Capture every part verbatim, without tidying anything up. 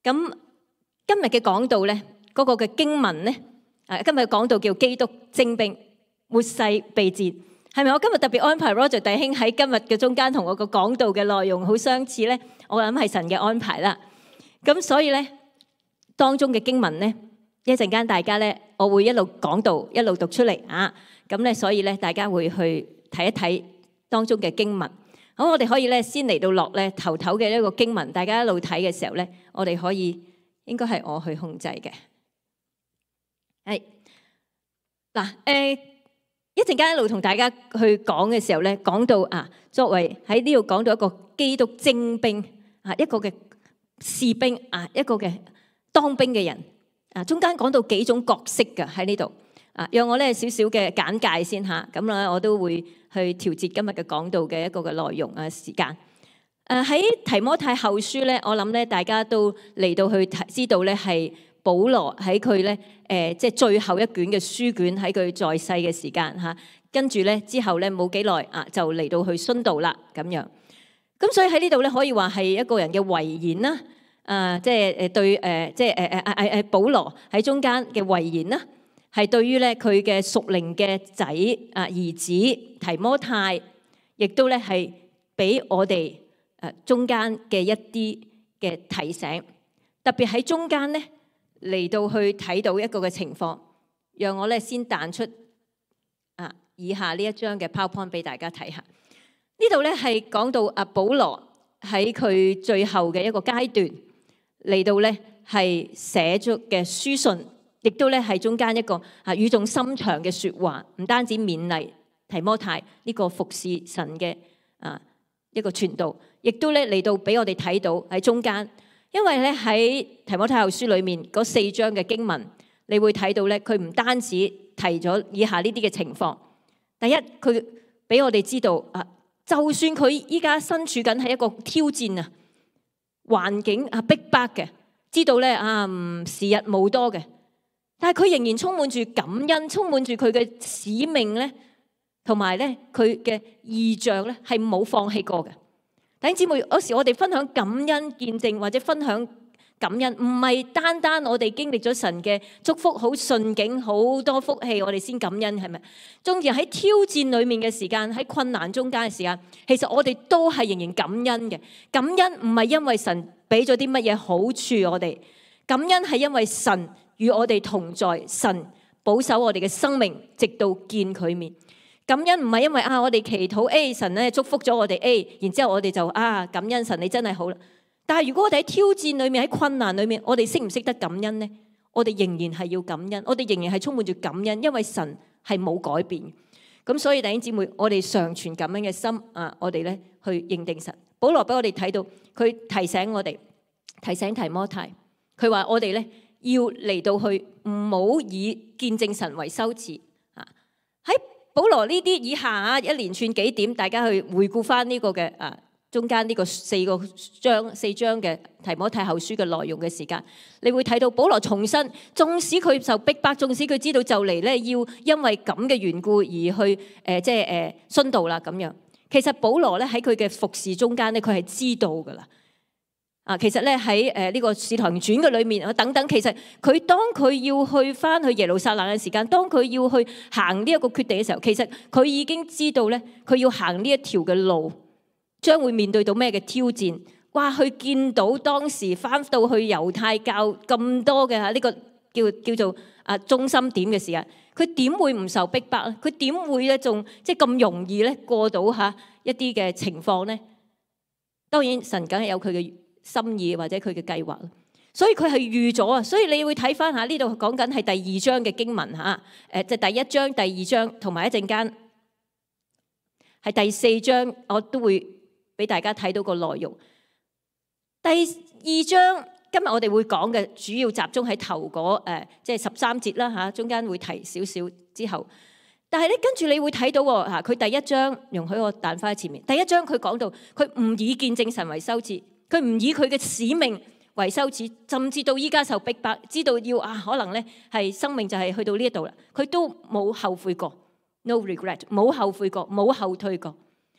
咁今日嘅講道咧，嗰個嘅經文咧，啊，今日講道叫基督精兵，末世備戰，係咪？我今日特別安排 Roger 弟兄喺今日嘅中間同我個講道嘅內容好相似咧，我諗係神嘅安排啦。咁所以咧，當中嘅經文咧，一陣間大家咧，我會一路講道一路讀出嚟啊。咁咧，所以咧，大家會去睇一睇當中嘅經文。好，我哋可以咧先嚟到落咧頭頭嘅一個經文，大家一路睇嘅時候咧，我哋可以應該係我去控制嘅。係嗱，誒一陣間一路同大家去講嘅時候咧，講到啊，作為喺呢度講到一個基督精兵啊，一個嘅士兵啊，一個嘅當兵嘅人啊，中間講到幾種角色嘅喺呢度啊，讓我咧少少嘅簡介先嚇，咁咧我都會去調節今日嘅講道嘅一個嘅內容啊時間。誒喺提摩太後書咧，我諗咧大家都嚟到去知道咧係保羅喺佢咧誒即係最後一卷嘅書卷喺佢在世嘅時間嚇，跟住咧之後咧冇幾耐啊就嚟到去殉道啦咁樣。咁所以喺呢度咧可以話係一個人嘅遺言啦，啊即係誒對誒即係誒誒誒誒保羅喺中間嘅遺言啦。係對於咧佢嘅屬靈嘅仔啊兒子提摩太，亦都咧係俾我哋誒中間嘅一啲嘅提醒，特別喺中間咧嚟到去睇到一個嘅情況，讓我咧先彈出啊以下呢一張嘅 PowerPoint 俾大家睇下。呢度咧係講到阿保羅喺佢最後嘅一個階段嚟到咧係寫咗嘅書信。亦都咧係中間一個啊語重心長嘅説話，唔單止勉勵提摩太呢個服侍神嘅啊一個傳道，亦都咧嚟到俾我哋睇到喺中間，因為咧喺提摩太後書裏面嗰四章嘅經文，你會睇到咧佢唔單止提咗以下呢啲嘅情況。第一，佢俾我哋知道啊，就算佢依家身處緊係一個挑戰啊環境啊逼迫嘅，知道咧啊唔時日無多嘅。但係佢仍然充滿住感恩，充滿住佢嘅使命咧，同埋咧佢嘅異象咧係冇放棄過嘅。弟兄姊妹，有時我哋分享感恩見證或者分享感恩，唔係單單我哋經歷咗神嘅祝福好順境好多福氣，我哋先感恩係咪？縱然喺挑戰裏面嘅時間，喺困難中間嘅時間，其實我哋都係仍然感恩嘅。感恩唔係因為神俾咗啲乜嘢好處我哋，感恩係因為神與我哋同在，神保守我哋嘅生命，直到見佢面。感恩唔係因為啊，我哋祈禱 A 神咧祝福咗我哋 A， 然之後我哋就啊感恩神，你真係好啦。但係如果我哋喺挑戰裏面，喺困難裏面，我哋識唔識得感恩呢？我哋仍然係要感恩，我哋仍然係充滿住感恩，因為神係冇改變。咁所以弟兄姊妹，我哋常存感恩嘅心啊，我哋咧去認定神。保羅俾我哋睇到，佢提醒我哋，提醒提摩太，佢話我哋咧。要嚟到去唔好以見證神為羞恥啊！喺保羅呢啲以下啊一連串幾點，大家去回顧翻呢個嘅啊中間呢個四個章四章嘅提摩太後書嘅內容嘅時間，你會睇到保羅重申，縱使佢受逼迫，縱使佢知道就嚟咧要因為咁嘅緣故而去誒、呃、即係誒殉道啦咁樣。其實保羅咧喺佢嘅服侍中間咧，佢係知道噶啦。啊，其實咧喺誒呢個《使徒行傳》嘅裏面啊等等，其實佢當佢要去翻去耶路撒冷嘅時間，當佢要去行呢一個決定嘅時候，其實佢已經知道咧，佢要行呢一條嘅路，將會面對到咩嘅挑戰。哇！佢見到當時翻到去猶太教咁多嘅嚇呢個叫叫做啊中心點嘅時間，佢點會唔受逼迫咧？佢點會咧仲即係咁容易咧過到嚇一啲嘅情況咧？當然神梗係有佢嘅心意或者佢嘅計劃，所以佢係預咗啊！所以你會睇翻下呢度講緊係第二章嘅經文嚇，誒就第一章、第二章同埋一陣間係第四章，我都會俾大家睇到個內容。第二章今日我哋會講嘅主要集中喺頭嗰誒即係十三節啦嚇，中間會提少少之後，但係咧跟住你會睇到喎嚇，佢第一章容許我彈翻喺前面，第一章佢講到佢唔以見證神為羞恥。佢唔以佢嘅使命為羞恥，甚至到依家受逼迫，知道要啊可能咧係生命就係去到呢一度啦，佢都冇後悔過 ，no regret， 冇後悔過，冇後退過。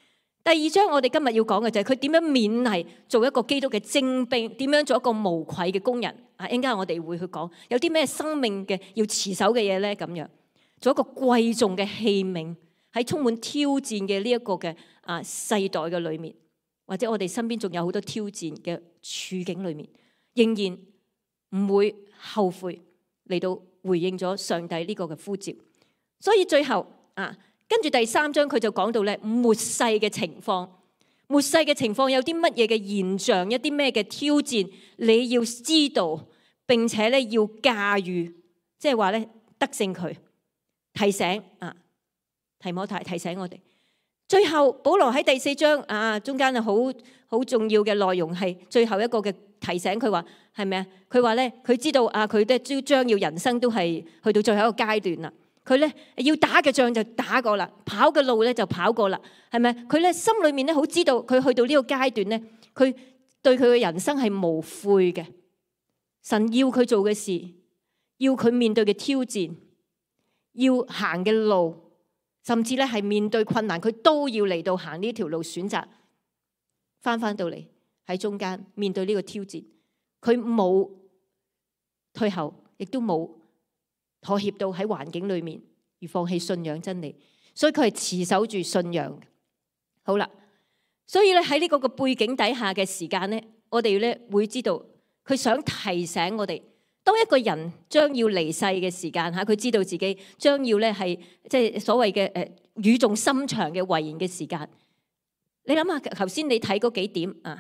第二章我哋今日要講嘅就係佢點樣勉勵做一個基督嘅精兵，點樣做一個無愧嘅工人。啊，一陣間我哋會去講有啲咩生命嘅要持守嘅嘢咧，咁樣做一個貴重嘅器皿喺充滿挑戰嘅呢一個嘅啊世代嘅裏面，或者我哋身邊仲有好多挑戰嘅處境裏面，仍然唔會後悔嚟到回應咗上帝呢個嘅呼召。所以最後啊。跟住第三章佢就講到咧末世嘅情況，末世嘅情況有啲乜嘢嘅現象，一啲咩嘅挑戰，你要知道，並且咧要駕馭，即係話咧得勝佢，提醒啊，提摩太提醒我哋。最後保羅喺第四章啊中間啊好好重要嘅內容係最後一個嘅提醒，佢話係咪啊？佢話咧佢知道啊，佢都將要人生都係去到最後一個階段啦。佢咧要打嘅仗就打過啦，跑嘅路咧就跑過啦，係咪？佢咧心裏面咧好知道，佢去到呢個階段咧，佢對佢嘅人生係無悔嘅。神要佢做嘅事，要佢面對嘅挑戰，要行嘅路，甚至咧係面對困難，佢都要嚟到行呢條路，選擇翻翻到嚟喺中間面對呢個挑戰。佢冇退後，亦都冇妥協到喺環境裏面而放棄信仰真理，所以佢係持守住信仰。好啦，所以咧喺呢個個背景底下嘅時間咧，我哋咧會知道佢想提醒我哋，當一個人將要離世嘅時間吓，佢知道自己將要咧係即係所謂嘅誒語重心長嘅遺言嘅時間。你諗下，頭先你睇嗰幾點啊，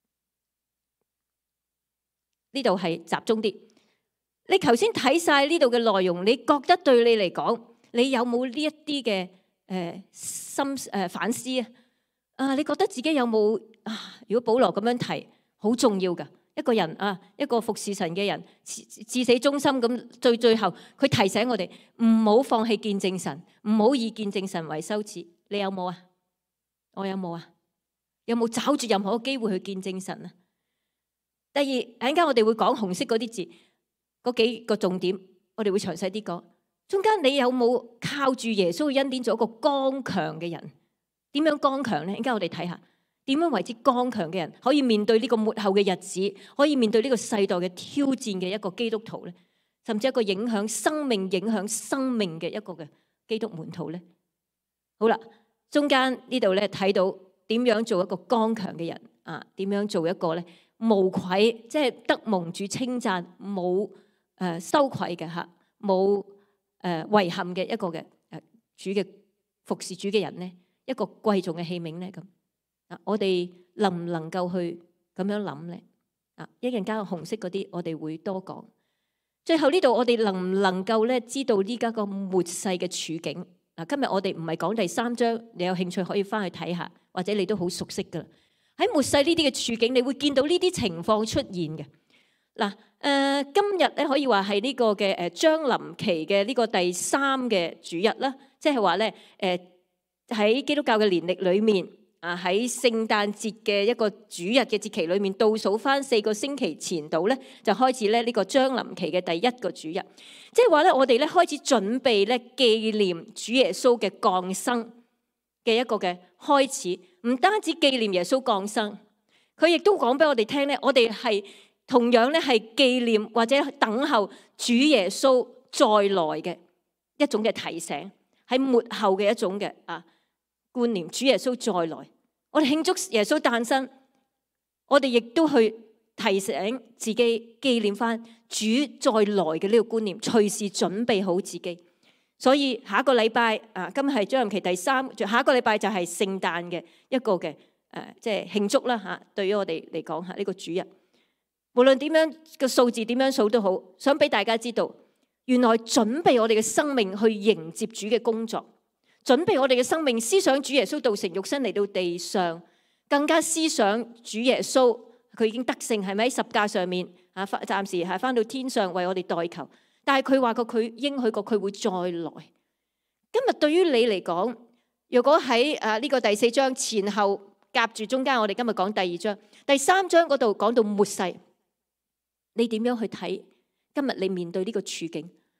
呢度係集中啲。你頭先睇晒呢度嘅內容，你覺得對你嚟講，你有冇呢一啲嘅誒心誒反思啊？啊，你覺得自己有冇啊？如果保羅咁樣提，好重要噶。一個人啊，一個服侍神嘅人，至死忠心咁，最最後佢提醒我哋唔好放棄見證神，唔好以見證神為羞恥。你有冇啊？我有冇啊？有冇找住任何機會去見證神啊？第二，陣間我哋會講紅色嗰啲字。嗰幾個重點，我哋會詳細啲講。中間你有冇靠住耶穌嘅恩典做一個剛強嘅人？點樣剛強咧？而家我哋睇下點樣為之剛強嘅人，可以面對呢個末後嘅日子，可以面對呢個世代嘅挑戰嘅一個基督徒咧，甚至一個影響生命、影響生命嘅一個嘅基督門徒咧。好啦，中間呢度咧睇到點樣做一個剛強嘅人啊？點樣做一個咧無愧，即係得蒙主稱讚，冇。誒羞愧嘅嚇，冇誒遺憾嘅一個嘅誒主嘅服侍主嘅人咧，一個貴重嘅器皿咧咁啊！我哋能唔能夠去咁樣諗咧？啊，一陣間紅色嗰啲，我哋會多講。最後呢度，我哋能唔能夠咧知道呢家個末世嘅處境？啊，今日我哋唔係講第三章，你有興趣可以翻去睇下，或者你都好熟悉噶啦。喺末世呢啲嘅處境，你會見到呢啲情況出現嘅。嗱。誒、呃、今日咧可以話係呢個嘅誒將臨期嘅呢個第三嘅主日啦，即係話咧誒喺基督教嘅年曆裏面啊，喺聖誕節嘅一個主日嘅節期裏面，倒數翻四個星期前度咧就開始咧呢個將臨期嘅第一個主日，即係話咧我哋咧開始準備咧紀念主耶穌嘅降生嘅一個嘅開始，唔單止紀念耶穌降生，佢亦都講俾我哋聽咧，我哋係。同樣咧係紀念或者等候主耶穌再來嘅一種嘅提醒，喺末後嘅一種嘅啊觀念。主耶穌再來，我哋慶祝耶穌誕生，我哋亦都去提醒自己紀念翻主再來嘅呢個觀念，隨時準備好自己。所以下一個禮拜啊，今日係將臨期第三，下一個禮拜就係聖誕嘅一個嘅誒，即係慶祝啦嚇。對於我哋嚟講嚇，呢個主日。無論點樣個數字點樣數都好，想俾大家知道，原來準備我哋嘅生命去迎接主嘅工作，準備我哋嘅生命思想主耶穌道成肉身嚟到地上，更加思想主耶穌佢已經得勝，係咪喺十架上面啊？暫時係翻到天上為我哋代求，但係佢話過佢應許過佢會再來。今日對於你嚟講，如果喺啊呢個第四章前後夾住中間，我哋今日講第二章、第三章嗰度講到末世。你點樣去睇今日你面對呢個處境？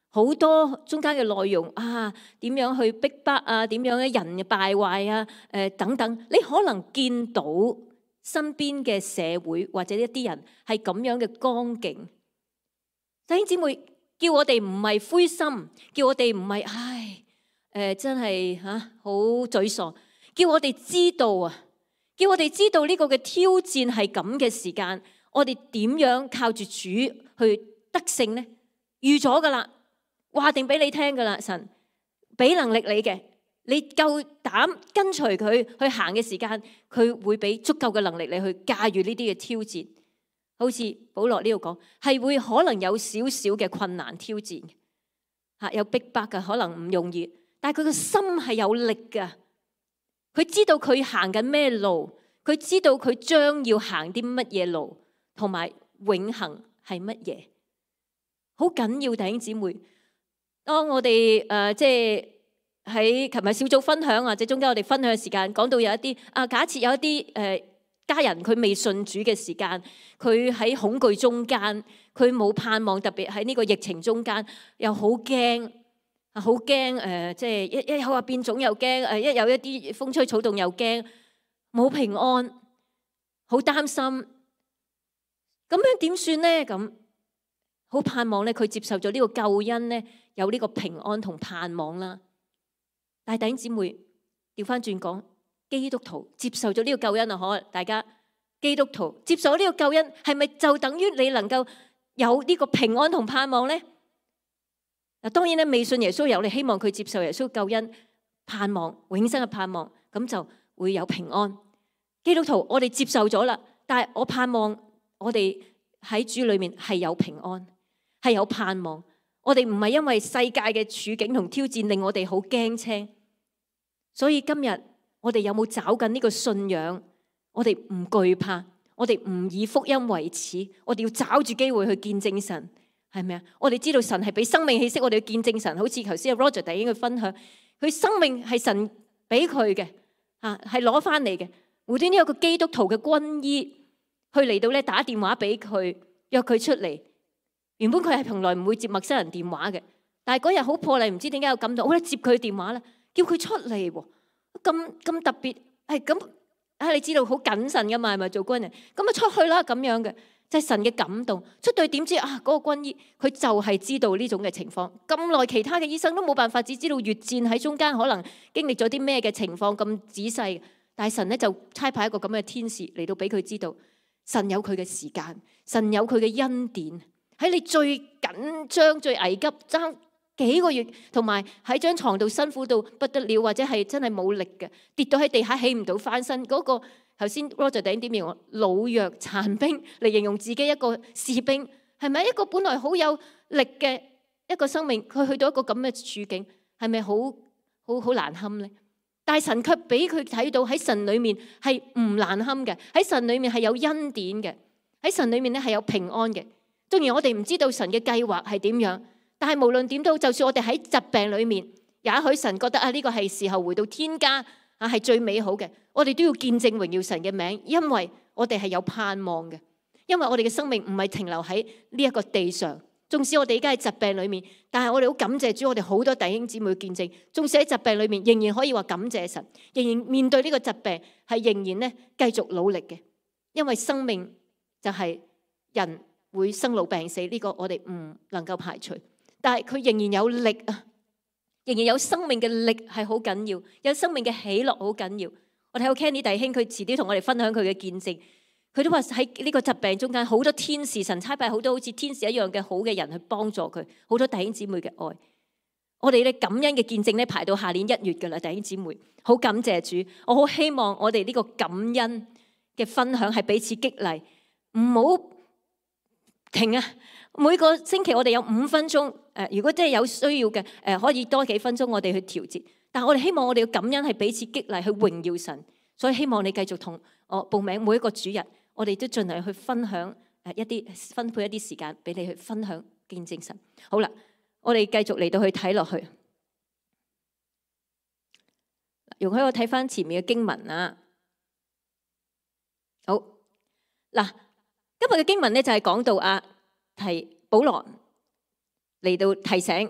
好多中間嘅內容啊，點樣去逼迫啊，點樣嘅人嘅敗壞啊，誒、呃、等等，你可能見到身邊嘅社會或者一啲人係咁樣嘅光景。弟兄姊妹，叫我哋唔係灰心，叫我哋唔係唉，誒、呃、真係吓好沮喪，叫我哋知道啊，叫我哋知道呢個嘅挑戰係咁嘅時間，我哋點樣靠住主去得勝呢？預咗噶啦。話定俾你聽噶啦，神俾能力你嘅，你夠膽跟隨佢去行嘅時間，佢會俾足夠嘅能力你去駕馭呢啲嘅挑戰。好似保羅呢度講，係會可能有少少嘅困難挑戰，吓有逼迫嘅，可能唔容易，但係佢個心係有力噶，佢知道佢行緊咩路，佢知道佢將要行啲乜嘢路，同埋永恆係乜嘢，好緊要。弟兄姊妹。當我哋誒即係喺琴日小組分享或者中間我哋分享嘅時間，講到有一啲啊，假設有一啲誒家人佢未信主嘅時間，佢喺恐懼中間，佢冇盼望，特別喺呢個疫情中間，又好驚啊，好驚誒，即係一一有話變種又驚，誒一有一啲風吹草動又驚，冇平安，好擔心，咁樣點算咧？咁好盼望咧，佢接受咗呢個救恩咧。有呢個平安同盼望啦，但係弟兄姊妹調翻轉講，基督徒接受咗呢個救恩啊，可大家基督徒接受呢個救恩，係咪就等於你能夠有呢個平安同盼望咧？嗱，當然咧，未信耶穌有，你希望佢接受耶穌救恩，盼望永生嘅盼望，咁就會有平安。基督徒我哋接受咗啦，但係我盼望我哋喺主裏面係有平安，係有盼望。我哋唔係因為世界嘅處境同挑戰令我哋好驚青，所以今日我哋有冇找緊呢個信仰？我哋唔懼怕，我哋唔以福音為恥，我哋要找住機會去見證神，係咪啊？我哋知道神係俾生命氣息，我哋要見證神。好似頭先阿 Roger 弟兄去分享，佢生命係神俾佢嘅，吓係攞翻嚟嘅。無端端有個基督徒嘅軍醫去嚟到咧，打電話俾佢，約佢出嚟。原本佢係從來唔會接陌生人電話嘅，但係嗰日好破例，唔知點解有感動，我咧接佢電話啦，叫佢出嚟喎，咁咁特別，係咁啊！你知道好謹慎噶嘛，係咪做軍人？咁啊出去啦咁樣嘅，就係神嘅感動。出到去點知啊？嗰個軍醫佢就係知道呢種嘅情況，咁耐其他嘅醫生都冇辦法，只知道越戰喺中間可能經歷咗啲咩嘅情況咁仔細，但係神咧就差派一個咁嘅天使嚟到俾佢知道，神有佢嘅時間，神有佢嘅恩典。喺你最緊張、最危急，爭幾個月，同埋喺張床度辛苦到不得了，或者係真係冇力嘅，跌到喺地下起唔到翻身，嗰、那個頭先 Roger 點形容老弱殘兵嚟形容自己一個士兵，係咪一個本來好有力嘅一個生命，佢去到一個咁嘅處境，係咪好好好難堪咧？但係神卻俾佢睇到喺神裏面係唔難堪嘅，喺神裏面係有恩典嘅，喺神裏面咧係有平安嘅。當然我哋唔知道神嘅計劃係點樣，但係無論點都，就算我哋喺疾病裏面，也許神覺得啊呢個係時候回到天家啊係最美好嘅，我哋都要見證榮耀神嘅名，因為我哋係有盼望嘅，因為我哋嘅生命唔係停留喺呢一個地上。縱使我哋而家喺疾病裏面，但係我哋好感謝主，我哋好多弟兄姊妹見證，縱使喺疾病裏面，仍然可以話感謝神，仍然面對呢個疾病係仍然咧繼續努力嘅，因為生命就係人會生老病死，呢個我哋唔能夠排除，但係佢仍然有力啊，仍然有生命嘅力係好緊要，有生命嘅喜樂好緊要。我睇到 Kenny 弟兄，佢遲啲同我哋分享佢嘅見證，佢都話喺呢個疾病中間，好多天使神差派好多好似天使一樣嘅好嘅人去幫助佢，好多弟兄姊妹嘅愛。我哋咧感恩嘅見證咧排到下年一月噶啦，弟兄姊妹，好感謝主，我好希望我哋呢個感恩嘅分享係彼此激勵，唔好停啊！每個星期我哋有五分鐘，誒，如果真係有需要嘅，誒，可以多幾分鐘我哋去調節。但係我哋希望我哋嘅感恩係彼此激勵，去榮耀神。所以希望你繼續同我報名，每一個主日，我哋都盡量去分享誒一啲分配一啲時間俾你去分享見證神。好啦，我哋繼續嚟到去睇落去。容許我睇翻前面嘅經文啊。好，嗱。今日嘅經文咧就係講到啊，提保羅嚟到提醒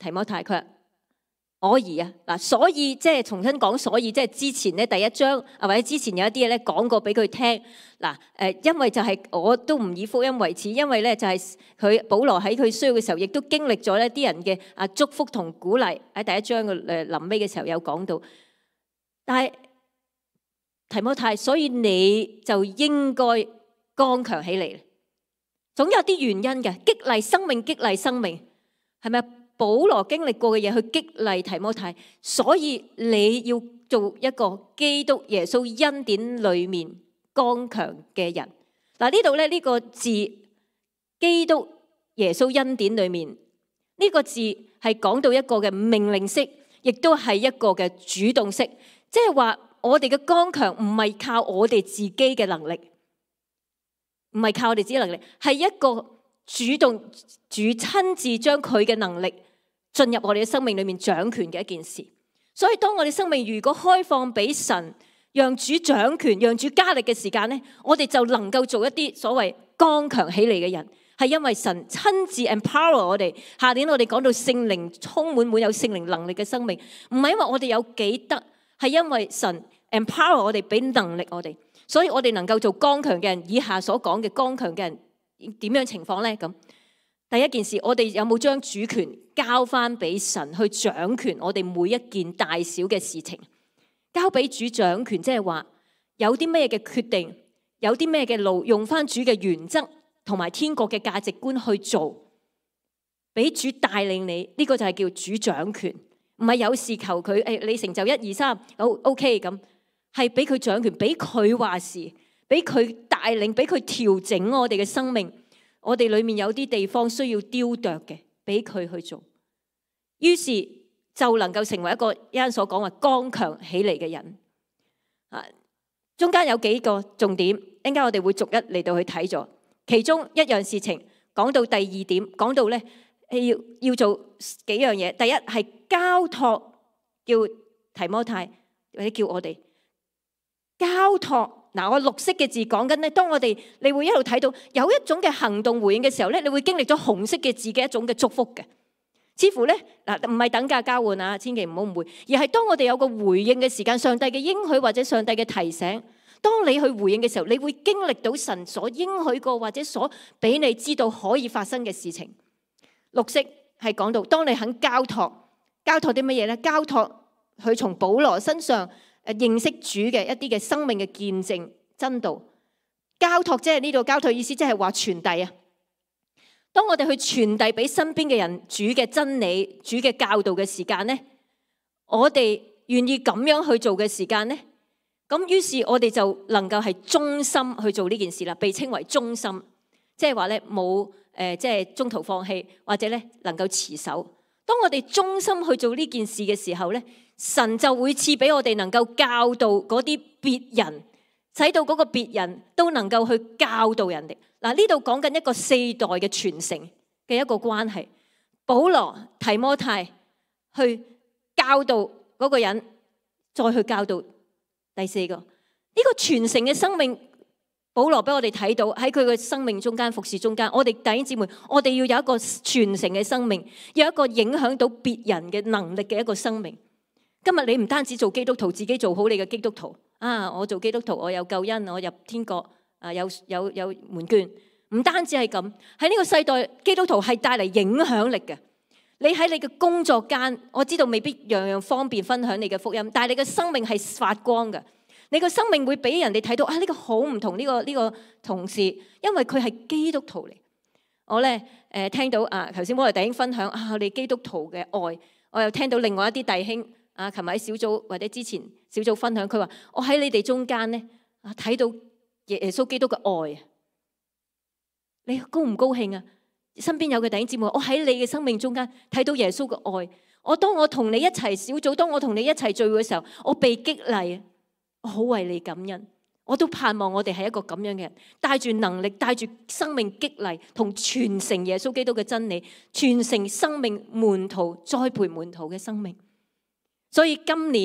提摩太，佢話我兒啊，嗱，所以即係重新講，所以即係之前咧第一章啊，或者之前有一啲嘢咧講過俾佢聽嗱，誒，因為就係我都唔以福音為恥，因為咧就係佢保羅喺佢需要嘅時候，亦都經歷咗呢啲人嘅啊祝福同鼓勵，喺第一章嘅誒臨尾嘅時候有講到，但係提摩太，所以你就應該剛強起嚟，總有啲原因嘅，激勵生命，激勵生命，係咪？保羅經歷過嘅嘢去激勵提摩太，所以你要做一個基督耶穌恩典裏面剛強嘅人。嗱，呢度咧呢個字基督耶穌恩典裏面呢個字係講到一個嘅命令式，亦都係一個嘅主動式，即係話我哋嘅剛強唔係靠我哋自己嘅能力，唔係靠我哋自己能力，係一個主動主親自將佢嘅能力進入我哋嘅生命裏面掌權嘅一件事。所以當我哋生命如果開放俾神，讓主掌權，讓主加力嘅時間咧，我哋就能夠做一啲所謂剛強起嚟嘅人，係因為神親自 empower 我哋。下年我哋講到聖靈充滿滿有聖靈能力嘅生命，唔係因為我哋有幾得，係因為神 empower 我哋，俾能力我哋，所以我哋能夠做剛強嘅人。以下所講嘅剛強嘅人點樣情況咧？咁第一件事，我哋有冇將主權交翻俾神去掌權？我哋每一件大小嘅事情交俾主掌權，即係話有啲咩嘅決定，有啲咩嘅路，用翻主嘅原則同埋天國嘅價值觀去做，俾主帶領你，呢個就係叫主掌權。唔係有事求佢，誒，你成就一二三，好 OK 咁，係俾佢掌權，俾佢話事，俾佢帶領，俾佢調整我哋嘅生命。我哋裏面有啲地方需要雕琢嘅，俾佢去做，於是就能夠成為一個一陣所講話剛強起嚟嘅人。啊，中間有幾個重點，一陣間我哋會逐一嚟到去睇咗。其中一樣事情講到第二點，講到咧要要做幾樣嘢。第一係交託，叫提摩太或者叫我哋交託。嗱，我綠色嘅字講緊咧，當我哋你會一路睇到有一種嘅行動回應嘅時候咧，你會經歷咗紅色嘅字嘅一種嘅祝福嘅，似乎咧嗱唔係等價交換啊，千祈唔好誤會，而係當我哋有個回應嘅時間，上帝嘅應許或者上帝嘅提醒，當你去回應嘅時候，你會經歷到神所應許過或者所俾你知道可以發生嘅事情。綠色係講到，當你肯交託，交託啲乜嘢咧？交託佢從保羅身上誒認識主嘅一啲嘅生命嘅見證真道。交託即係呢度交託意思即係話傳遞啊。當我哋去傳遞俾身邊嘅人主嘅真理、主嘅教導嘅時間咧，我哋願意咁樣去做嘅時間咧，咁於是我哋就能夠係忠心去做呢件事啦，被稱為忠心，即係話咧冇誒即係中途放棄，或者咧能夠持守。當我哋忠心去做呢件事嘅時候咧，神就會賜俾我哋能夠教導嗰啲別人，使到嗰個別人都能夠去教導人哋。嗱，呢度講緊一個四代嘅傳承嘅一個關係。保羅、提摩太去教導嗰個人，再去教導第四個。呢個傳承嘅生命，保羅俾我哋睇到喺佢嘅生命中間、服侍中間，我哋弟兄姊妹，我哋要有一個傳承嘅生命，有一個影響到別人嘅能力嘅一個生命。今日你唔單止做基督徒，自己做好你嘅基督徒啊！我做基督徒，我有救恩，我入天國啊，有有有門券。唔單止係咁，喺呢個世代，基督徒係帶嚟影響力嘅。你喺你嘅工作間，我知道未必樣樣方便分享你嘅福音，但係你嘅生命係發光嘅。你嘅生命會俾人哋睇到啊！呢個好唔同呢個呢個同事，因為佢係基督徒嚟。我咧誒聽到啊，頭先我哋弟兄分享啊，我哋基督徒嘅愛，我又聽到另外一啲弟兄。啊！琴日喺小組或者之前小組分享，佢話我喺你哋中間咧，啊睇到耶穌基督嘅愛啊！你高唔高興啊？身邊有嘅弟兄姊妹，我喺你嘅生命中間睇到耶穌嘅愛。我當我同你一齊小組，當我同你一齊聚會嘅時候，我被激勵啊！我好為你感恩。我都盼望我哋係一個咁樣嘅人，帶住能力，帶住生命激勵，同傳承耶穌基督嘅真理，傳承生命門徒栽培門徒嘅生命。所以今年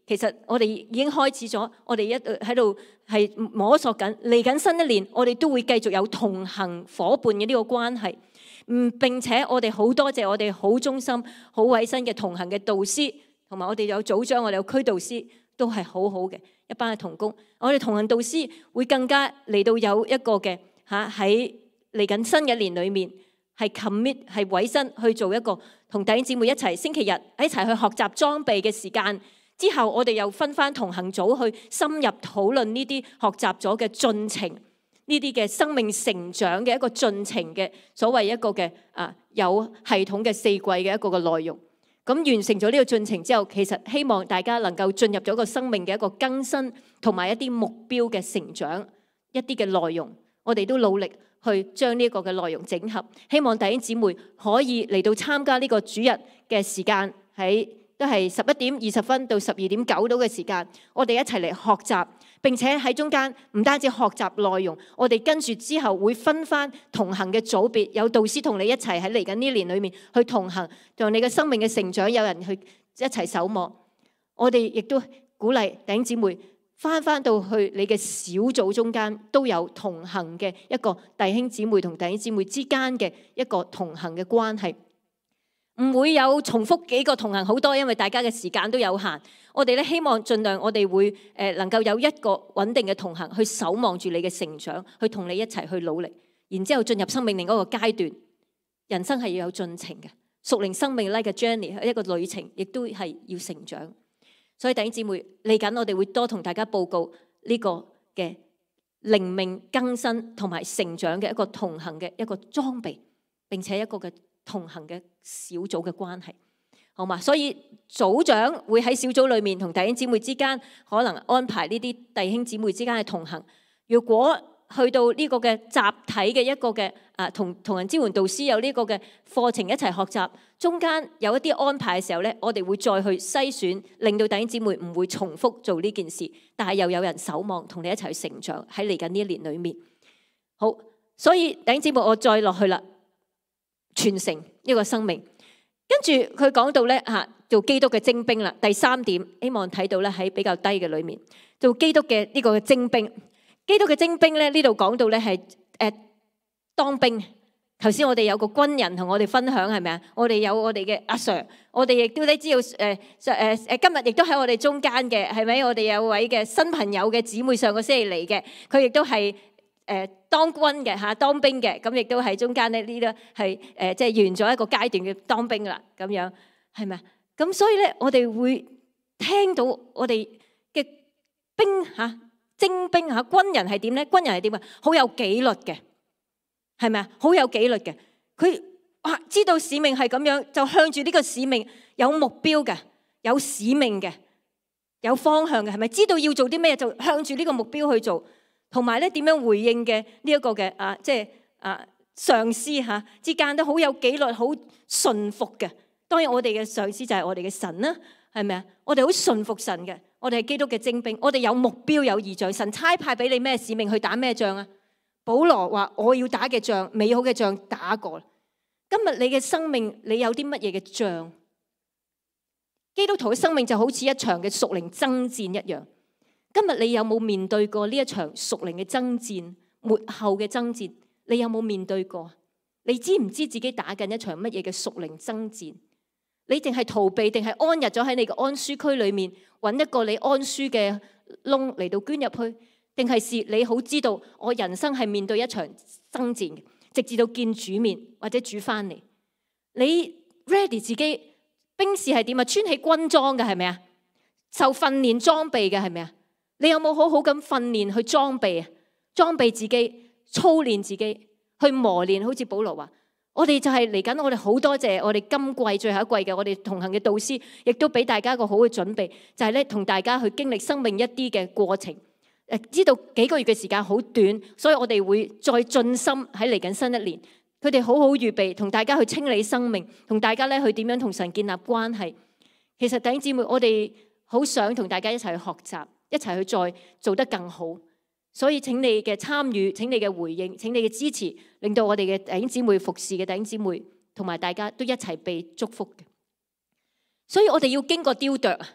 其實我哋已經開始咗，我哋一喺度係摸索緊，嚟緊新一年，我哋都會繼續有同行夥伴嘅呢個關係。嗯，並且我哋好多謝我哋好忠心、好委身嘅同行嘅導師，同埋我哋有組長，我哋有區導師，都係好好嘅一班嘅同工。我哋同行導師會更加嚟到有一個嘅嚇喺嚟緊新嘅一年裏面，係 commit 係委身去做一個同弟兄姊妹一齊星期日一齊去學習裝備嘅時間。之後我哋又分翻同行組去深入討論呢啲學習咗嘅進程，呢啲嘅生命成長嘅一個進程嘅所謂一個嘅啊有系統嘅四季嘅一個嘅內容。咁完成咗呢個進程之後，其實希望大家能夠進入咗個生命嘅一個更新，同埋一啲目標嘅成長，一啲嘅內容，我哋都努力去將呢個嘅內容整合。希望弟兄姊妹可以嚟到參加呢個主日嘅時間喺。都係十一點二十分到十二點九度嘅時間，我哋一齊嚟學習，並且喺中間唔單止學習內容，我哋跟住之後會分翻同行嘅組別，有導師同你一齊喺嚟緊呢年裏面去同行，讓你嘅生命嘅成長有人去一齊守望。我哋亦都鼓勵弟兄姊妹翻翻到去你嘅小組中間，都有同行嘅一個弟兄姊妹同弟兄姊妹之間嘅一個同行嘅關係。唔會有重複幾個同行好多，因為大家嘅時間都有限。我哋咧希望盡量我哋會誒能夠有一個穩定嘅同行去守望住你嘅成長，去同你一齊去努力，然之後進入生命另一個階段。人生係要有進程嘅，屬靈生命 like a journey 一個旅程，亦都係要成長。所以弟兄姊妹嚟緊，我哋會多同大家報告呢個嘅靈命更新同埋成長嘅一個同行嘅一個裝備，並且一個嘅同行嘅小組嘅關係，好嘛？所以組長會喺小組裏面同弟兄姊妹之間可能安排呢啲弟兄姊妹之間嘅同行。如果去到呢個嘅集體嘅一個嘅啊同同人支援導師有呢個嘅課程一齊學習，中間有一啲安排嘅時候咧，我哋會再去篩選，令到弟兄姊妹唔會重複做呢件事，但係又有人守望同你一齊去成長喺嚟緊呢一年裏面。好，所以弟兄姊妹，我再落去啦。傳承一個生命，跟住佢講到咧嚇做基督嘅精兵啦。第三點，希望睇到咧喺比較低嘅裏面做基督嘅呢個嘅精兵。基督嘅精兵咧呢度講到咧係誒當兵。頭先我哋有個軍人同我哋分享係咪啊？我哋有我哋嘅阿 Sir， 我哋亦都咧知道誒誒誒今日亦都喺我哋中間嘅係咪？我哋有位嘅新朋友嘅姊妹上個星期嚟嘅，佢亦都係。誒當軍嘅嚇，當兵嘅，咁亦都喺中間咧，呢啲係誒即係完咗一個階段嘅當兵啦，咁樣係咪啊？咁所以咧，我哋會聽到我哋嘅兵嚇精兵嚇軍人係點咧？軍人係點啊？好有紀律嘅，係咪啊？好有紀律嘅，佢哇知道使命係咁樣，就向住呢個使命有目標嘅，有使命嘅，有方向嘅，係咪？知道要做啲咩就向住呢個目標去做。同埋咧點樣回應嘅呢一個嘅啊，即係啊上司嚇之間都好有紀律、好順服嘅。當然我哋嘅上司就係我哋嘅神啦，係咪啊？我哋好順服神嘅，我哋係基督嘅精兵，我哋有目標、有異象。神差派俾你咩使命去打咩仗啊？保羅話：我要打嘅仗，美好嘅仗打過。今日你嘅生命，你有啲乜嘢嘅仗？基督徒嘅生命就好似一場嘅屬靈爭戰一樣。今日你有冇面對過呢一場屬靈嘅爭戰，末後嘅爭戰？你有冇面對過？你知唔知自己打緊一場乜嘢嘅屬靈爭戰？你定係逃避，定係安逸咗喺你嘅安舒區裏面，揾一個你安舒嘅窿嚟到捐入去？定係是你好知道我人生係面對一場爭戰嘅，直至到見主面或者主翻嚟？你 ready 自己兵士係點啊？穿起軍裝嘅係咪啊？受訓練裝備嘅係咪啊？你有冇好好咁訓練去裝備啊？裝備自己，操練自己，去磨練。好似保羅話，我哋就係嚟緊，我哋好多謝我哋今季最後一季嘅我哋同行嘅導師，亦都俾大家一個好嘅準備，就係咧同大家去經歷生命一啲嘅過程。誒，知道幾個月嘅時間好短，所以我哋會再進心喺嚟緊新一年。佢哋好好預備，同大家去清理生命，同大家咧去點樣同神建立關係。其實弟兄姊妹，我哋好想同大家一齊去學習。一齊去再做得更好，所以請你嘅參與，請你嘅回應，請你嘅支持，令到我哋嘅弟兄姊妹服侍嘅弟兄姊妹同埋大家都一齊被祝福嘅。所以我哋要經過雕琢，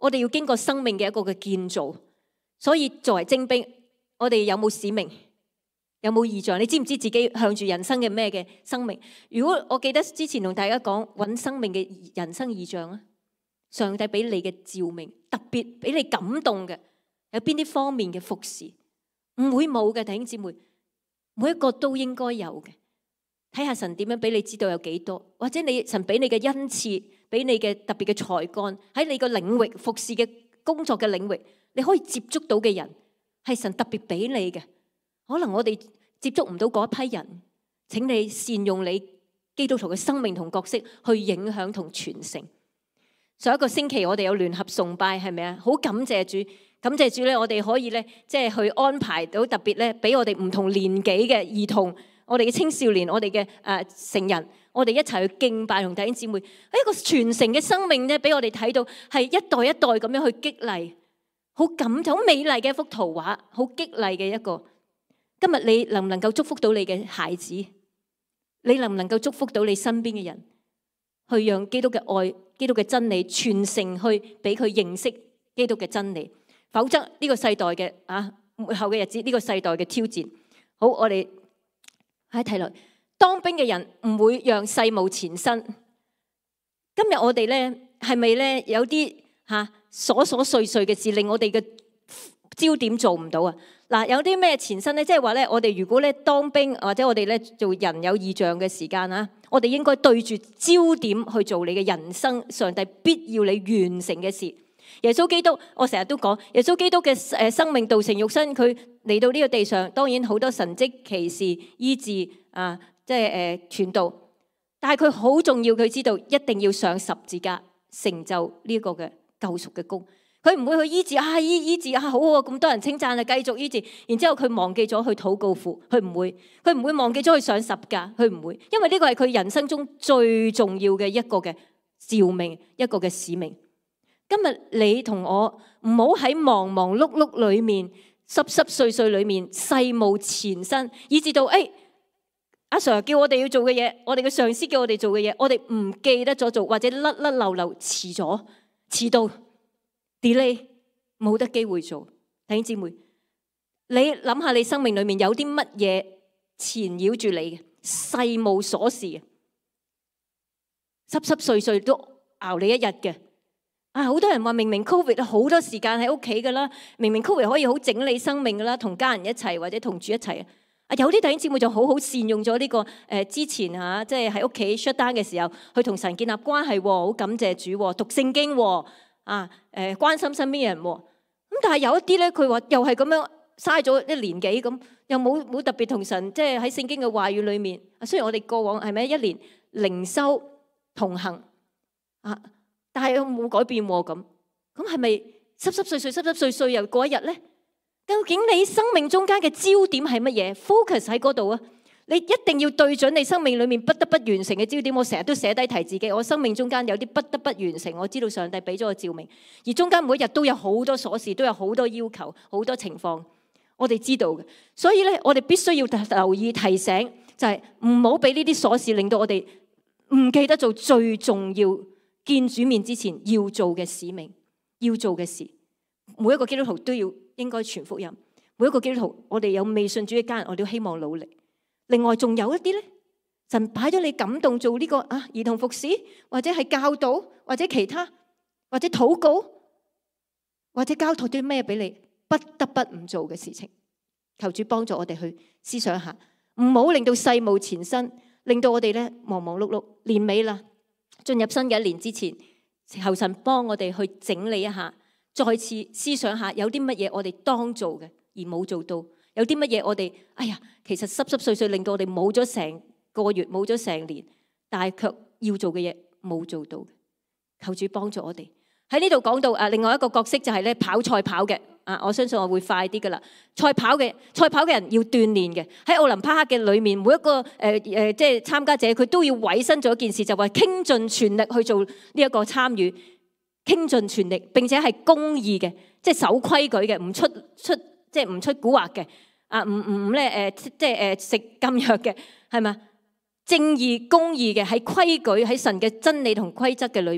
我哋要經過生命嘅一個嘅建造。所以作為精兵，我哋有冇使命？有冇異象？你知唔知自己向住人生嘅咩嘅生命？如果我記得之前同大家講揾生命嘅人生異象啊，上帝俾你嘅召命，特別俾你感動嘅，有邊啲方面嘅服侍？唔會冇嘅，弟兄姊妹，每一個都應該有嘅。睇下神點樣俾你知道有幾多，或者你神俾你嘅恩賜，俾你嘅特別嘅才幹，喺你個領域服侍嘅工作嘅領域，你可以接觸到嘅人係神特別俾你嘅。可能我哋接觸唔到嗰一批人，請你善用你基督徒嘅生命同角色去影響同傳承。上一個星期我哋有聯合崇拜，係咪啊？好感謝主，感謝主咧，我哋可以咧即係去安排到特別咧，俾我哋唔同年紀嘅兒童。我哋嘅青少年，我哋嘅誒成人，我哋一齊去敬拜同弟兄姊妹，一個傳承嘅生命咧，俾我哋睇到係一代一代咁樣去激勵，好感就好美麗嘅一幅圖畫，好激勵嘅一個。今日你能唔能夠祝福到你嘅孩子？你能唔能夠祝福到你身邊嘅人，去讓基督嘅愛、基督嘅真理傳承去俾佢認識基督嘅真理？否則呢個世代嘅啊末後嘅日子，呢個世代嘅挑戰。好，我哋。喺睇落，當兵嘅人唔會讓世務纏身。今日我哋咧係咪咧有啲吓瑣瑣碎碎嘅事，令我哋嘅焦點做唔到啊？嗱，有啲咩纏身咧？即係話咧，我哋如果咧當兵或者我哋咧做人有異象嘅時間啊，我哋應該對住焦點去做你嘅人生，上帝必要你完成嘅事。耶穌基督，我成日都講，耶穌基督嘅誒生命道成肉身，佢嚟到呢個地上，當然好多神蹟奇事醫治啊，即係誒傳道。但係佢好重要，佢知道一定要上十字架，成就呢個嘅救贖嘅功。佢唔會去醫治啊，醫醫治啊，好啊，咁多人稱讚啊，繼續醫治。然之後佢忘記咗去禱告父，佢唔會，佢唔會忘記咗去上十架，佢唔會，因為呢個係佢人生中最重要嘅一個嘅召命，一個嘅使命。今日你同我唔好喺忙忙碌碌裏面、濕濕碎碎裏面、世務纏身，以至到誒阿 Sir 叫我哋要做嘅嘢，我哋嘅上司叫我哋做嘅嘢，我哋唔記得咗做，或者甩甩漏漏遲咗、遲到、delay， 冇得機會做。弟兄姊妹，你諗下你生命裏面有啲乜嘢纏繞住你嘅世務瑣事嘅，濕濕碎碎都熬你一日嘅。啊！好多人話明明 Covid 好多時間喺屋企噶啦，明明 Covid 可以好整理生命噶啦，同家人一齊或者同住一齊啊！啊，有啲弟兄姊妹就好好善用咗呢、這個誒、呃、之前嚇，即係喺屋企 shut down 嘅時候，去同神建立關係喎，好感謝主喎，讀聖經喎，啊誒、呃、關心身邊嘅人喎。咁但係有一啲咧，佢話又係咁樣嘥咗一年幾咁，又冇冇特別同神即係喺聖經嘅話語裏面。雖然我哋過往係咪一年靈修同行啊？但係冇改變喎，咁咁係咪濕濕碎碎、濕濕碎碎又過一日咧？究竟你生命中間嘅焦點係乜嘢 ？focus 喺嗰度啊！你一定要對準你生命裏面不得不完成嘅焦點。我成日都寫低提自己，我生命中間有啲不得不完成。我知道上帝俾咗個召命，而中間每一日都有好多瑣事，都有好多要求，好多情況，我哋知道嘅。所以咧，我哋必須要留意提醒，就係唔好俾呢啲瑣事令到我哋唔記得做最重要。見主面之前要做嘅使命，要做嘅事，每一個基督徒都要應該傳福音。每一個基督徒，我哋有未信主嘅家人，我哋都希望努力。另外仲有一啲咧，神擺咗你感動做呢個啊兒童服侍，或者係教導，或者其他，或者禱告，或者交託啲咩俾你，不得不唔做嘅事情。求主幫助我哋去思想下，唔好令到世務纏身，令到我哋咧忙忙碌碌。年尾啦。進入新嘅一年之前，求神幫我哋去整理一下，再次思想下有啲乜嘢我哋當做嘅而冇做到，有啲乜嘢我哋哎呀，其實濕濕碎碎令到我哋冇咗成個月，冇咗成年，但係卻要做嘅嘢冇做到。求主幫助我哋。喺呢度講到啊，另外一個角色就係咧跑賽跑嘅。啊！我相信我會快啲噶啦。賽跑嘅賽跑嘅人要鍛鍊嘅，喺奧林匹克嘅裏面，每一個誒誒、呃呃、即係參加者，佢都要委身做一件事，就話傾盡全力去做呢一個參與，傾盡全力並且係公義嘅，即係守規矩嘅，唔出出即係唔出蠱惑嘅，啊唔唔唔咧誒即係誒食禁藥嘅，係咪？正義公義嘅，喺規矩喺神嘅真理同規則嘅裏面，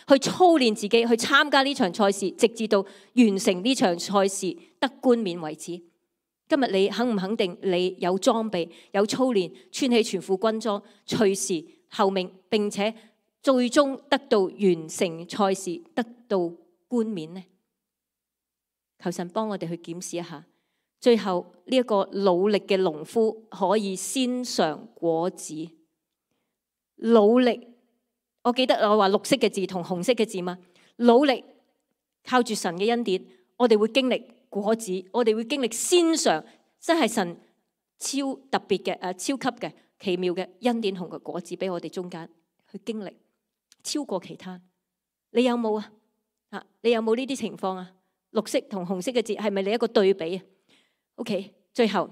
去操練自己，去參加呢場賽事，直至到完成呢場賽事得冠冕為止。今日你肯唔肯定你有裝備、有操練，穿起全副軍裝，隨時候命，並且最終得到完成賽事，得到冠冕呢？求神幫我哋去檢視一下，最後呢一個努力嘅農夫可以先嘗果子。努力，我記得我話綠色嘅字同紅色嘅字嘛。努力靠住神嘅恩典，我哋會經歷果子，我哋會經歷先嘗，真係神超特別嘅、誒超級嘅奇妙嘅恩典同個果子俾我哋中間去經歷，超過其他。你有冇啊？啊，你有冇呢啲情況啊？綠色同紅色嘅字係咪你一個對比啊 ？OK， 最後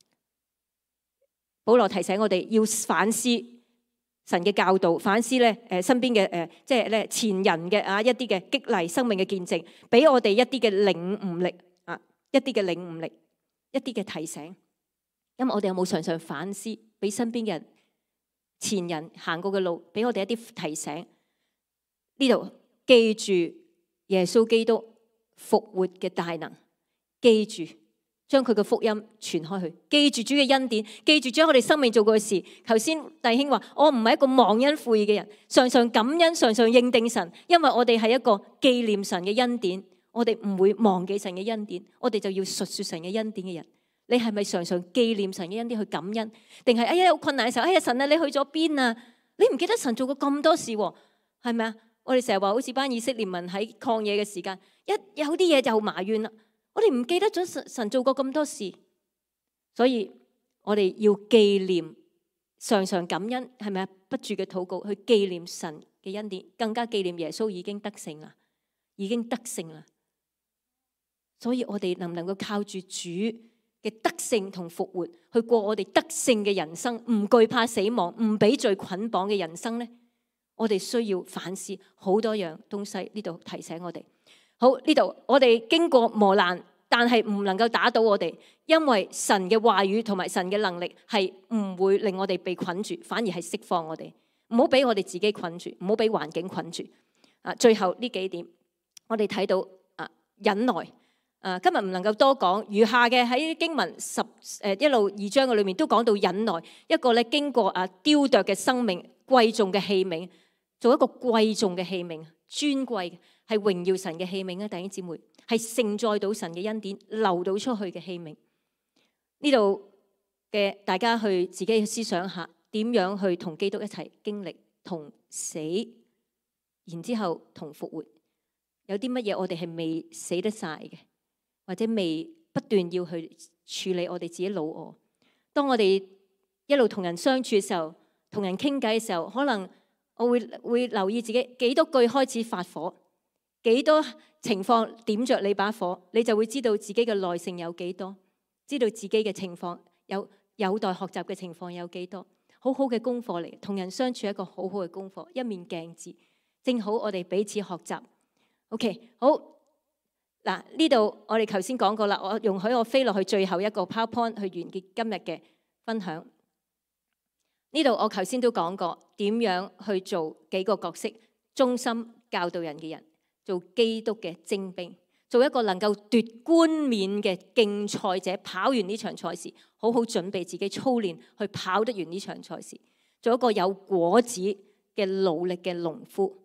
保羅提醒我哋要反思神嘅教導，反思咧誒身邊嘅誒即係咧前人嘅啊一啲嘅激勵生命嘅見證，俾我哋一啲嘅領悟力啊，一啲嘅領悟力，一啲嘅提醒。因為我哋有冇常常反思，俾身邊嘅人前人行過嘅路，俾我哋一啲提醒。呢度記住耶穌基督復活嘅大能，記住將佢嘅福音傳開去，記住主嘅恩典，記住將我哋生命做過嘅事。頭先弟兄話我唔係一個忘恩負義嘅人，常常感恩，常常認定神，因為我哋係一個紀念神嘅恩典，我哋唔會忘記神嘅恩典，我哋就要述說神嘅恩典嘅人。你係咪常常紀念神嘅恩典去感恩，定係哎呀有困難嘅時候，哎呀神啊你去咗邊啊？你唔記得神做過咁多事，係咪啊？我哋成日話好似班以色列民喺曠野嘅時間，一有啲嘢就埋怨啦。我哋唔記得咗神神做過咁多事，所以我哋要紀念，常常感恩，係咪啊？不住嘅禱告去紀念神嘅恩典，更加紀念耶穌已經得勝啦，已經得勝啦。所以我哋能唔能夠靠住主嘅得勝同復活，去過我哋得勝嘅人生，唔懼怕死亡，唔俾罪捆綁嘅人生呢？我哋需要反思好多樣東西，呢度提醒我哋。好，呢度我哋經過磨難，但係唔能夠打倒我哋，因為神嘅話語同埋神嘅能力係唔會令我哋被捆住，反而係釋放我哋。唔好俾我哋自己捆住，唔好俾環境捆住。啊，最後呢幾點，我哋睇到啊忍耐。啊，今日唔能夠多講，餘下嘅喺經文十誒一路二章嘅裏面都講到忍耐，一個咧經過啊雕琢嘅生命，貴重嘅器皿，做一個貴重嘅器皿，尊貴係榮耀神嘅器皿啊！弟兄姊妹，係承載到神嘅恩典流到出去嘅器皿。呢度嘅大家去自己去思想下，點樣去同基督一齊經歷同死，然之後同復活。有啲乜嘢我哋係未死得晒嘅，或者未不斷要去處理我哋自己老我。當我哋一路同人相處嘅時候，同人傾偈嘅時候，可能我會會留意自己幾多句開始發火，幾多情況點着你把火，你就會知道自己嘅耐性有幾多，知道自己嘅情況有有待學習嘅情況有幾多。好好嘅功課嚟，同人相處係一個好好嘅功課，一面鏡子，正好我哋彼此學習。OK， 好嗱，呢度我哋頭先講過啦，我容許我飛落去最後一個 PowerPoint 去完結今日嘅分享。呢度我頭先都講過點樣去做幾個角色，忠心教導人嘅人，做基督嘅精兵，做一個能夠奪冠冕嘅競賽者，跑完呢場賽事，好好準備自己操練去跑得完呢場賽事，做一個有果子嘅努力嘅農夫。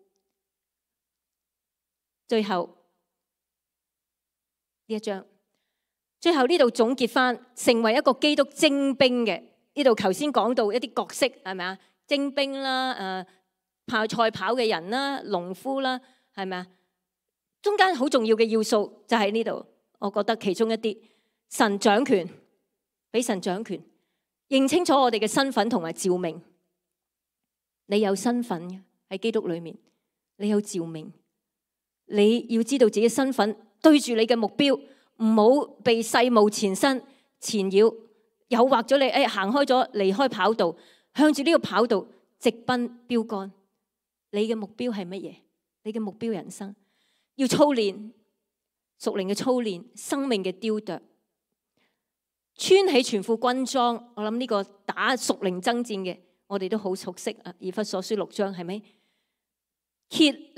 最後呢一章，最後呢度總結翻，成為一個基督精兵嘅。呢度頭先講到一啲角色係咪啊？精兵啦，誒、呃、跑賽跑嘅人啦，農夫啦，係咪啊？中間好重要嘅要素就喺呢度，我覺得其中一啲，神掌權，俾神掌權，認清楚我哋嘅身份同埋召命。你有身份嘅喺基督裏面，你有召命，你要知道自己身份，對住你嘅目標，唔好被世務纏身纏繞。誘惑咗你，誒行開咗，離開跑道，向住呢個跑道直奔標杆。你嘅目標係乜嘢？你嘅目標人生要操練屬靈嘅操練，生命嘅雕琢，穿起全副軍裝。我諗呢個打屬靈爭戰嘅，我哋都好熟悉啊。以弗所書六章係咪？竭力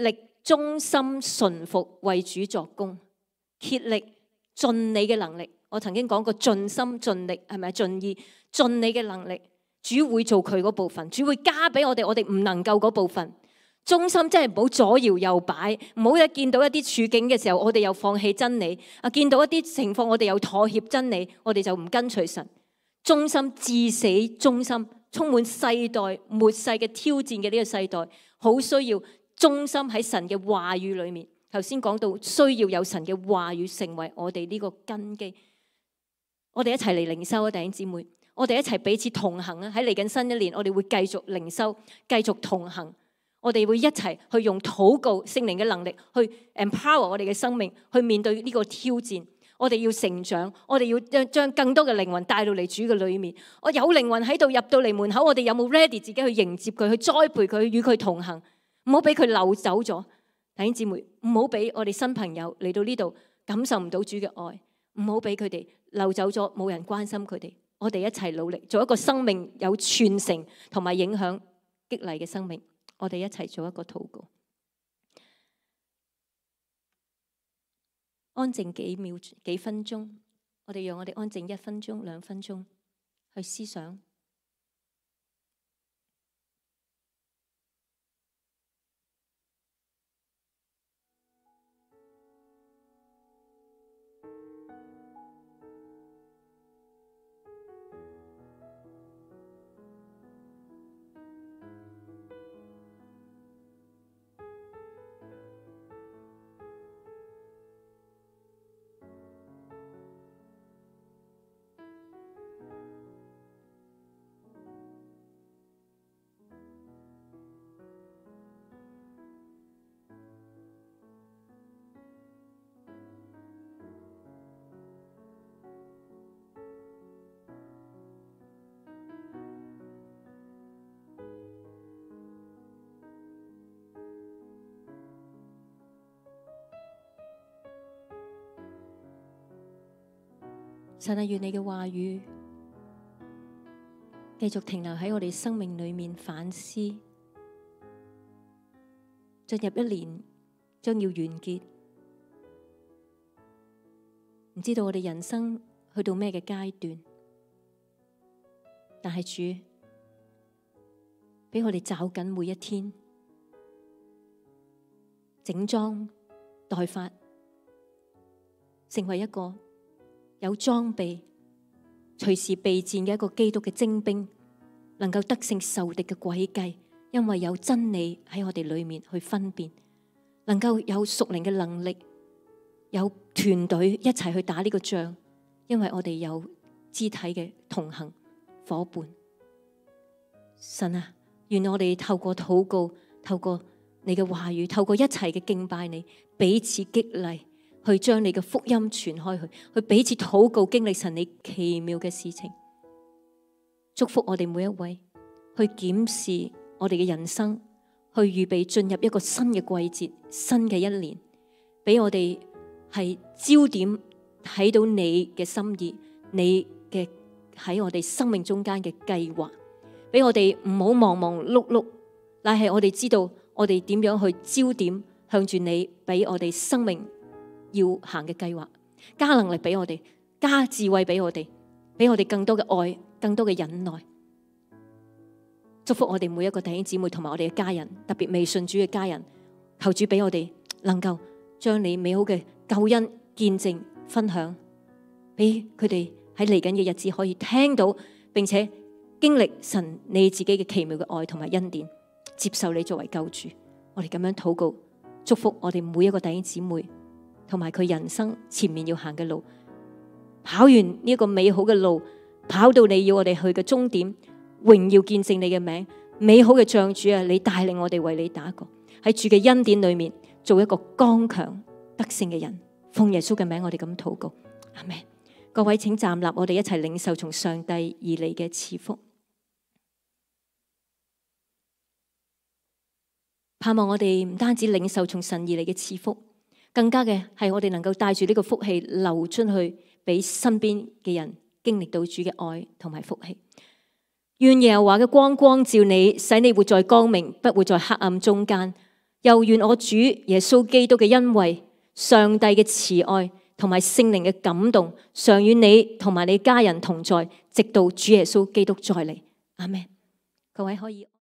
忠心順服為主作工，竭力盡你嘅能力。我曾經講過盡心盡力，係咪盡意盡你嘅能力，主會做佢嗰部分，主會加俾我哋我哋唔能夠嗰部分。忠心真係唔好左搖右擺，唔好一見到一啲處境嘅時候，我哋又放棄真理；啊，見到一啲情況，我哋又妥協真理，我哋就唔跟隨神。忠心至死，忠心充滿世代末世嘅挑戰嘅呢個世代，好需要忠心喺神嘅話語裏面。頭先講到需要有神嘅話語成為我哋呢個根基。我哋一齊嚟靈修啊，弟兄姊妹！我哋一齊彼此同行啊！喺嚟緊新一年，我哋會繼續靈修，繼續同行。我哋會一齊去用禱告聖靈嘅能力去 empower 我哋嘅生命，去面對呢個挑戰。我哋要成長，我哋要將將更多嘅靈魂帶到嚟主嘅裏面。我有靈魂喺度入到嚟門口，我哋有冇 ready 自己去迎接佢，去栽培佢，與佢同行，唔好俾佢漏走咗。弟兄姊妹，唔好俾我哋新朋友嚟到呢度感受唔到主嘅愛，唔好俾佢哋漏走咗，冇人關心佢哋。我哋一齊努力，做一個生命有傳承同埋影響激勵嘅生命。我哋一齊做一個禱告，安靜幾秒幾分鐘，我哋讓我哋安靜一分鐘兩分鐘去思想。神啊，願你嘅話語繼續停留喺我哋生命裏面反思。進入一年將要完結，唔知道我哋人生去到咩嘅階段，但係主俾我哋抓緊每一天，整裝待發，成為一個有裝備、隨時備戰嘅一個基督嘅精兵，能夠得勝仇敵嘅詭計，因為有真理喺我哋裏面去分辨，能夠有屬靈嘅能力，有團隊一齊去打呢個仗，因為我哋有肢體嘅同行夥伴。神啊，願我哋透過禱告，透過你嘅話語，透過一齊嘅敬拜你，彼此激勵，去將你嘅福音傳開去，去彼此禱告，經歷神你奇妙嘅事情。祝福我哋每一位，去檢視我哋嘅人生，去預備進入一個新嘅季節，新嘅一年，俾我哋係焦點睇到你嘅心意，你嘅喺我哋生命中間嘅計劃，俾我哋唔好忙忙碌碌，乃係我哋知道我哋點樣去焦點向住你，俾我哋生命要行嘅計劃，加能力俾我哋，加智慧俾我哋，俾我哋更多嘅愛，更多嘅忍耐。祝福我哋每一個弟兄姊妹同埋我哋嘅家人，特別未信主嘅家人，求主俾我哋能夠將你美好嘅救恩見證分享，俾佢哋喺嚟緊嘅日子可以聽到，並且經歷神你自己嘅奇妙嘅愛同埋恩典，接受你作為救主。我哋咁樣禱告，祝福我哋每一個弟兄姊妹，同埋佢人生前面要行嘅路，跑完呢一個美好嘅路，跑到你要我哋去嘅終點，榮耀見證你嘅名，美好嘅仗主啊，你帶領我哋為你打過，喺主嘅恩典裏面做一個剛強得勝嘅人。奉耶穌嘅名，我哋咁禱告，阿們。各位請站立，我哋一齊領受從上帝而嚟嘅賜福。盼望我哋唔單止領受從神而嚟嘅賜福，更加嘅係我哋能夠帶住呢個福氣流出去，俾身邊嘅人經歷到主嘅愛同埋福氣。願耶和華嘅光光照你，使你活在光明，不活在黑暗中間。 又願我主耶穌基督嘅恩惠、上帝嘅慈愛同埋聖靈嘅感動，常與你同埋你家人同在，直到主耶穌基督再嚟。阿們。各位可以。